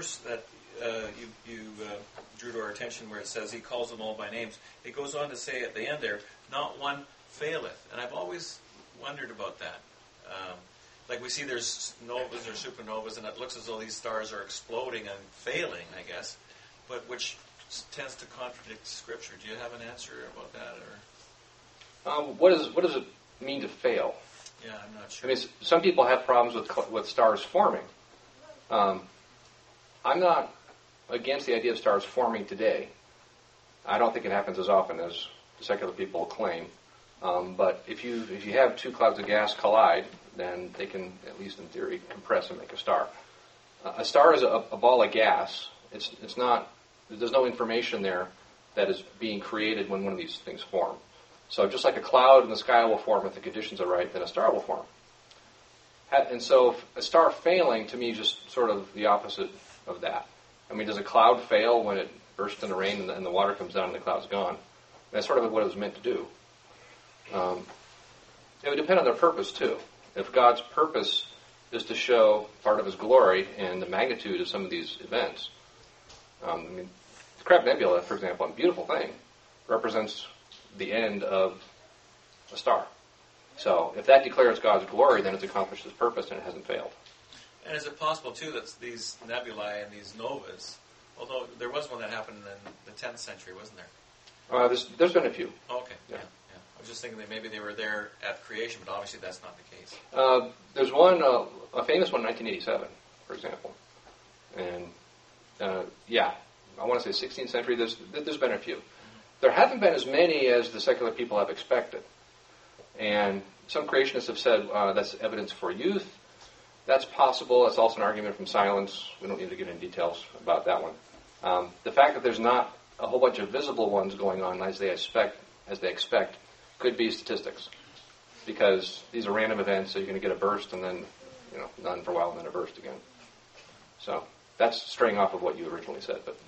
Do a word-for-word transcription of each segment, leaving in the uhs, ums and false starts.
verse that uh, you, you uh, drew to our attention where it says he calls them all by names, it goes on to say at the end there, not one faileth. And I've always wondered about that. Um, like we see there's novas or supernovas, and it looks as though these stars are exploding and failing, I guess, but which tends to contradict Scripture. Do you have an answer about that? Or um, what, is, what does it mean to fail? Yeah, I'm not sure. I mean, some people have problems with with stars forming. Um, I'm not against the idea of stars forming today. I don't think it happens as often as secular people claim. Um, but if you if you have two clouds of gas collide, then they can, at least in theory, compress and make a star. Uh, a star is a, a ball of gas. It's it's not. There's no information there that is being created when one of these things form. So just like a cloud in the sky will form if the conditions are right, then a star will form. And so a star failing, to me, is just sort of the opposite of that. I mean, does a cloud fail when it bursts into rain and the, and the water comes down and the cloud's gone? That's sort of what it was meant to do. Um, it would depend on their purpose, too. If God's purpose is to show part of His glory and the magnitude of some of these events, um, I mean, the Crab Nebula, for example, a beautiful thing, represents the end of a star. So if that declares God's glory, then it's accomplished its purpose and it hasn't failed. And is it possible, too, that these nebulae and these novas, although there was one that happened in the tenth century, wasn't there? Uh, there's, there's been a few. Oh, okay, yeah. yeah, yeah. I was just thinking that maybe they were there at creation, but obviously that's not the case. Uh, there's one, uh, a famous one in nineteen eighty-seven, for example. And, uh, yeah, I want to say sixteenth century, there's, there's been a few. There haven't been as many as the secular people have expected. And some creationists have said uh, that's evidence for youth. That's possible. That's also an argument from silence. We don't need to get into details about that one. Um, the fact that there's not a whole bunch of visible ones going on as they expect, as they expect, could be statistics. Because these are random events, so you're going to get a burst and then, you know, none for a while and then a burst again. So that's straying off of what you originally said. But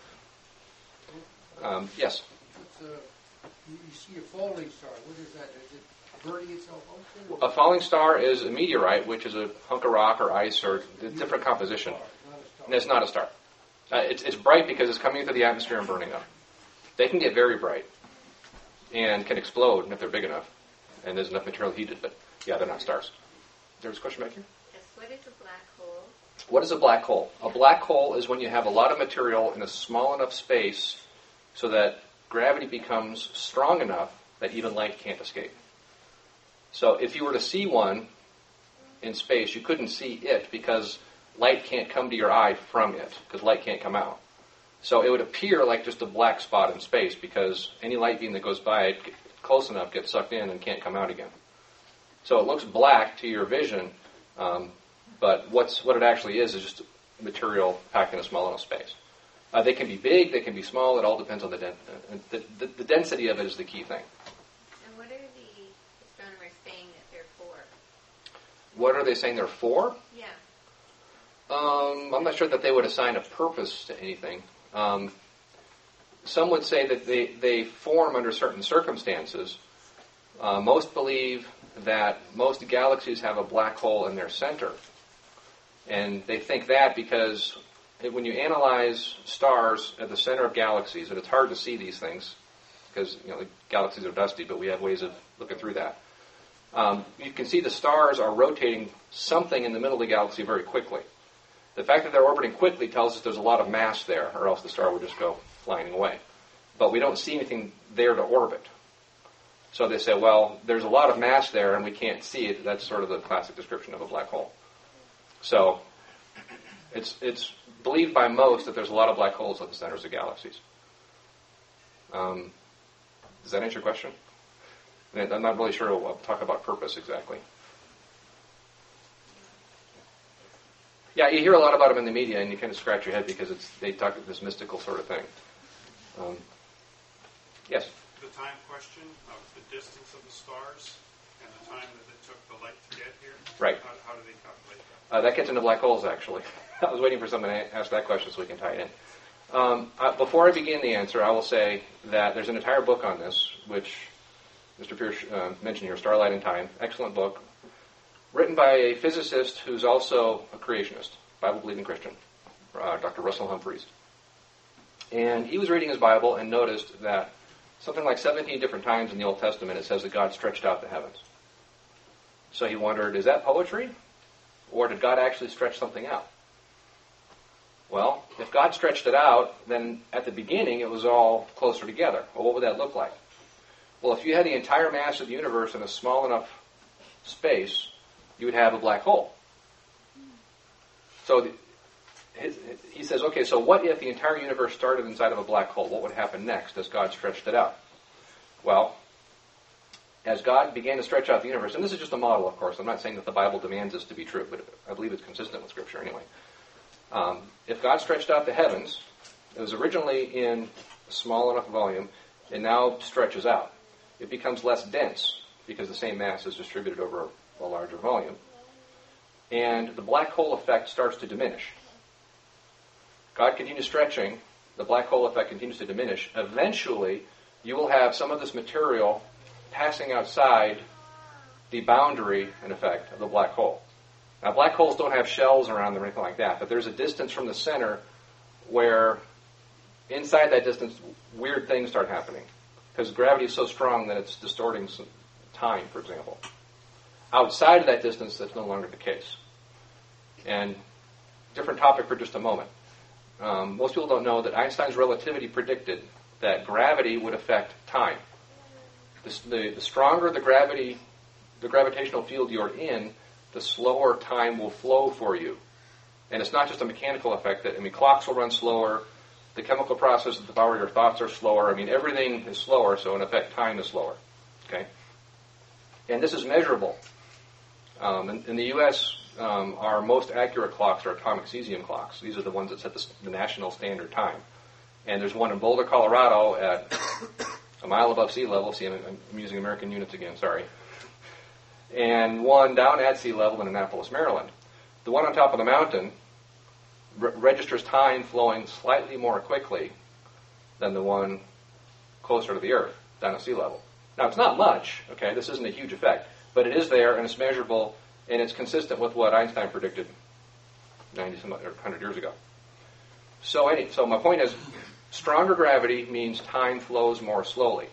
um, yes? Uh, you, you see a falling star. What is that? Is it burning itself out? A falling star is a meteorite, which is a hunk of rock or ice or a different composition. And it's not a star. Uh, it's, it's bright because it's coming into the atmosphere and burning up. They can get very bright and can explode if they're big enough and there's enough material heated. But yeah, they're not stars. There's a question back here? Yes. What is a black hole? What is a black hole? A black hole is when you have a lot of material in a small enough space so that gravity becomes strong enough that even light can't escape. So if you were to see one in space, you couldn't see it because light can't come to your eye from it, because light can't come out. So it would appear like just a black spot in space because any light beam that goes by it close enough gets sucked in and can't come out again. So it looks black to your vision, um, but what's what it actually is is just material packed in a small enough space. Uh, they can be big, they can be small. It all depends on the, den- uh, the, the the density of it is the key thing. And what are the astronomers saying that they're for? What are they saying they're for? Yeah. Um, I'm not sure that they would assign a purpose to anything. Um, some would say that they, they form under certain circumstances. Uh, most believe that most galaxies have a black hole in their center. And they think that because when you analyze stars at the center of galaxies, and it's hard to see these things because you know the galaxies are dusty, but we have ways of looking through that. Um, you can see the stars are rotating something in the middle of the galaxy very quickly. The fact that they're orbiting quickly tells us there's a lot of mass there, or else the star would just go flying away. But we don't see anything there to orbit. So they say, well, there's a lot of mass there and we can't see it. That's sort of the classic description of a black hole. So it's it's believed by most that there's a lot of black holes at the centers of galaxies. Um, does that answer your question? I'm not really sure we'll talk about purpose exactly. Yeah, you hear a lot about them in the media, and you kind of scratch your head because it's they talk this mystical sort of thing. Um, yes? The time question of the distance of the stars and the time that it took the light to get here. Right. How, how do they calculate that? Uh, that gets into black holes, actually. I was waiting for someone to ask that question so we can tie it in. Um, uh, before I begin the answer, I will say that there's an entire book on this, which Mister Pierce uh, mentioned here, Starlight in Time. Excellent book. Written by a physicist who's also a creationist, Bible-believing Christian, uh, Doctor Russell Humphreys. And he was reading his Bible and noticed that something like seventeen different times in the Old Testament it says that God stretched out the heavens. So he wondered, is that poetry? Or did God actually stretch something out? Well, if God stretched it out, then at the beginning it was all closer together. Well, what would that look like? Well, if you had the entire mass of the universe in a small enough space, you would have a black hole. So the, his, he says, okay, so what if the entire universe started inside of a black hole? What would happen next as God stretched it out? Well, as God began to stretch out the universe, and this is just a model, of course. I'm not saying that the Bible demands this to be true, but I believe it's consistent with Scripture anyway. Um, if God stretched out the heavens, it was originally in a small enough volume, it now stretches out. It becomes less dense because the same mass is distributed over a larger volume. And the black hole effect starts to diminish. God continues stretching, the black hole effect continues to diminish. Eventually, you will have some of this material passing outside the boundary, in effect, of the black hole. Now, black holes don't have shells around them or anything like that, but there's a distance from the center where inside that distance, weird things start happening. Because gravity is so strong that it's distorting time, for example. Outside of that distance, that's no longer the case. And different topic for just a moment. Um, most people don't know that Einstein's relativity predicted that gravity would affect time. The, the, the stronger the gravity, the gravitational field you're in, the slower time will flow for you. And it's not just a mechanical effect. That I mean, clocks will run slower. The chemical processes that power your thoughts are slower. I mean, everything is slower, so in effect, time is slower. Okay? And this is measurable. Um, in, in the U S, um, our most accurate clocks are atomic cesium clocks. These are the ones that set the, the national standard time. And there's one in Boulder, Colorado at a mile above sea level. See, I'm, I'm using American units again, sorry. And one down at sea level in Annapolis, Maryland. The one on top of the mountain re- registers time flowing slightly more quickly than the one closer to the Earth, down at sea level. Now, it's not much, okay? This isn't a huge effect. But it is there, and it's measurable, and it's consistent with what Einstein predicted ninety some or one hundred years ago. So, any, so my point is, stronger gravity means time flows more slowly.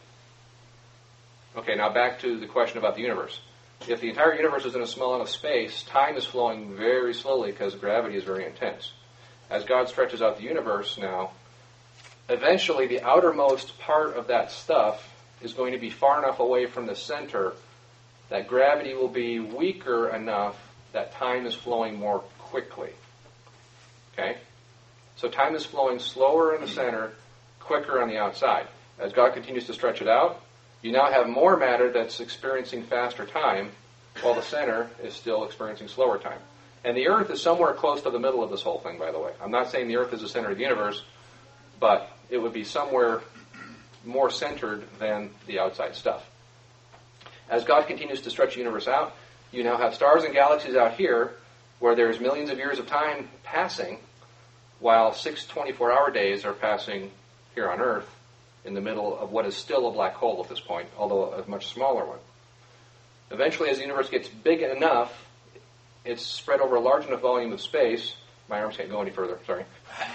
Okay, now back to the question about the universe. If the entire universe is in a small enough space, time is flowing very slowly because gravity is very intense. As God stretches out the universe now, eventually the outermost part of that stuff is going to be far enough away from the center that gravity will be weaker enough that time is flowing more quickly. Okay? So time is flowing slower in the center, quicker on the outside. As God continues to stretch it out, you now have more matter that's experiencing faster time, while the center is still experiencing slower time. And the Earth is somewhere close to the middle of this whole thing, by the way. I'm not saying the Earth is the center of the universe, but it would be somewhere more centered than the outside stuff. As God continues to stretch the universe out, you now have stars and galaxies out here where there's millions of years of time passing, while six twenty-four hour days are passing here on Earth in the middle of what is still a black hole at this point, although a much smaller one. Eventually, as the universe gets big enough, it's spread over a large enough volume of space, my arms can't go any further, sorry,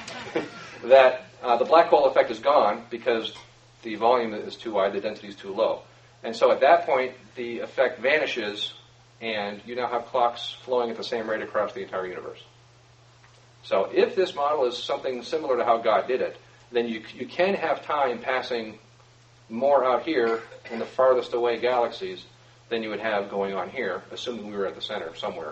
that uh, the black hole effect is gone because the volume is too wide, the density is too low. And so at that point, the effect vanishes, and you now have clocks flowing at the same rate across the entire universe. So if this model is something similar to how God did it, then you you can have time passing more out here in the farthest away galaxies than you would have going on here, assuming we were at the center somewhere.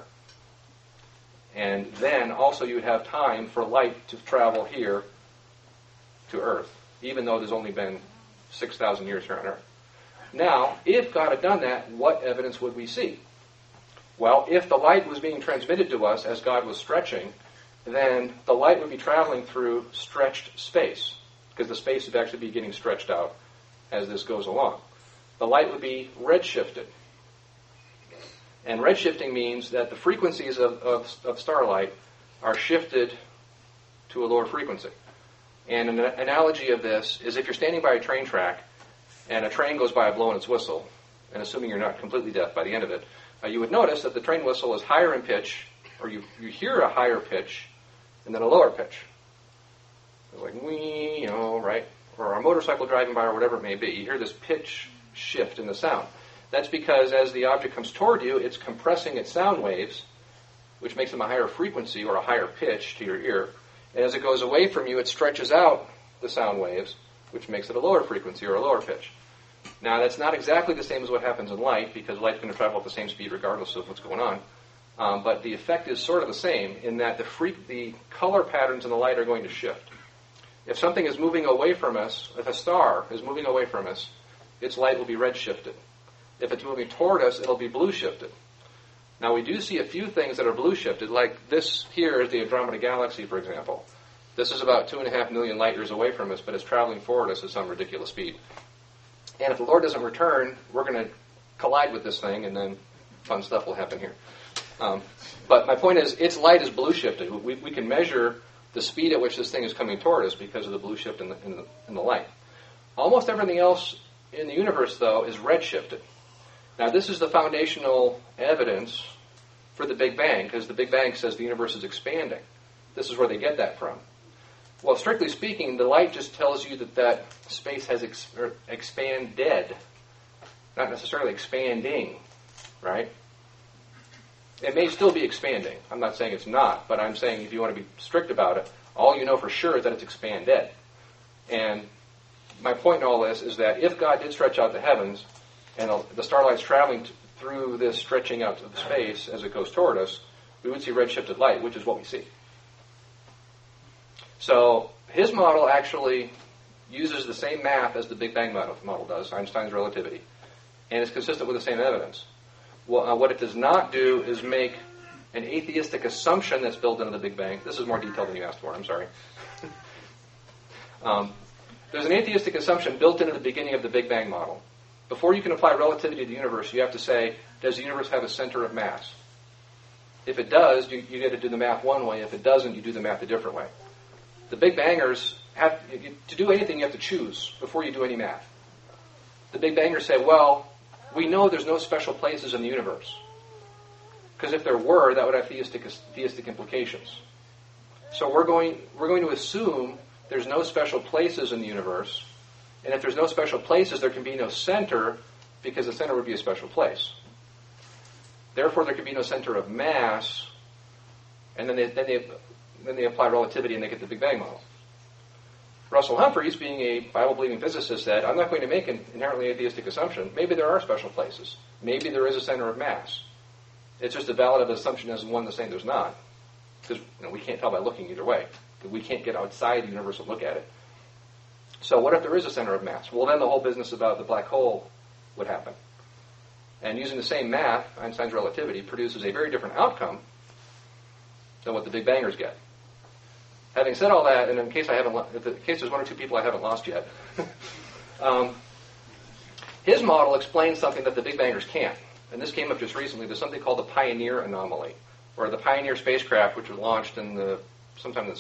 And then also you would have time for light to travel here to Earth, even though there's only been six thousand years here on Earth. Now, if God had done that, what evidence would we see? Well, if the light was being transmitted to us as God was stretching, then the light would be traveling through stretched space, because the space would actually be getting stretched out as this goes along. The light would be redshifted. And redshifting means that the frequencies of, of, of starlight are shifted to a lower frequency. And an analogy of this is if you're standing by a train track and a train goes by blowing its whistle, and assuming you're not completely deaf by the end of it, uh, you would notice that the train whistle is higher in pitch, or you, you hear a higher pitch and then a lower pitch. It's like, wee, you know, right? Or a motorcycle driving by or whatever it may be. You hear this pitch shift in the sound. That's because as the object comes toward you, it's compressing its sound waves, which makes them a higher frequency or a higher pitch to your ear. And as it goes away from you, it stretches out the sound waves, which makes it a lower frequency or a lower pitch. Now, that's not exactly the same as what happens in light, because light's going to travel at the same speed regardless of what's going on. Um, but the effect is sort of the same in that the, free, the color patterns in the light are going to shift. If something is moving away from us, if a star is moving away from us, its light will be red shifted. If it's moving toward us, it'll be blue shifted. Now, we do see a few things that are blue shifted, like this here is the Andromeda Galaxy, for example. This is about two and a half million light years away from us, but it's traveling forward us at some ridiculous speed. And if the Lord doesn't return, we're going to collide with this thing, and then fun stuff will happen here. Um, but my point is, its light is blue shifted. We, we can measure the speed at which this thing is coming toward us because of the blue shift in the, in the, in the light. Almost everything else in the universe, though, is red shifted. Now, this is the foundational evidence for the Big Bang, because the Big Bang says the universe is expanding. This is where they get that from. Well, strictly speaking, the light just tells you that that space has ex- er, expanded, not necessarily expanding, right? It may still be expanding. I'm not saying it's not, but I'm saying if you want to be strict about it, all you know for sure is that it's expanded. And my point in all this is that if God did stretch out the heavens, and the starlight's traveling t- through this stretching out of space as it goes toward us, we would see red-shifted light, which is what we see. So his model actually uses the same math as the Big Bang model, model does, Einstein's relativity, and is consistent with the same evidence. Well, uh, what it does not do is make an atheistic assumption that's built into the Big Bang. This is more detailed than you asked for, I'm sorry. um, there's an atheistic assumption built into the beginning of the Big Bang model. Before you can apply relativity to the universe, you have to say, does the universe have a center of mass? If it does, you, you get to do the math one way. If it doesn't, you do the math a different way. The Big Bangers have, to do anything, you have to choose before you do any math. The Big Bangers say, well, we know there's no special places in the universe. Because if there were, that would have theistic, theistic implications. So we're going, we're going to assume there's no special places in the universe. And if there's no special places, there can be no center, because the center would be a special place. Therefore, there can be no center of mass. And then they, then they, then they apply relativity and they get the Big Bang model. Russell Humphreys, being a Bible-believing physicist, said, I'm not going to make an inherently atheistic assumption. Maybe there are special places. Maybe there is a center of mass. It's just a valid assumption as one the same there's not. Because you know, we can't tell by looking either way. We can't get outside the universe and look at it. So what if there is a center of mass? Well, then the whole business about the black hole would happen. And using the same math, Einstein's relativity, produces a very different outcome than what the Big Bangers get. Having said all that, and in case I haven't, in case there's one or two people I haven't lost yet, um, his model explains something that the Big Bangers can't. And this came up just recently. There's something called the Pioneer anomaly, where the Pioneer spacecraft, which was launched in the sometime in the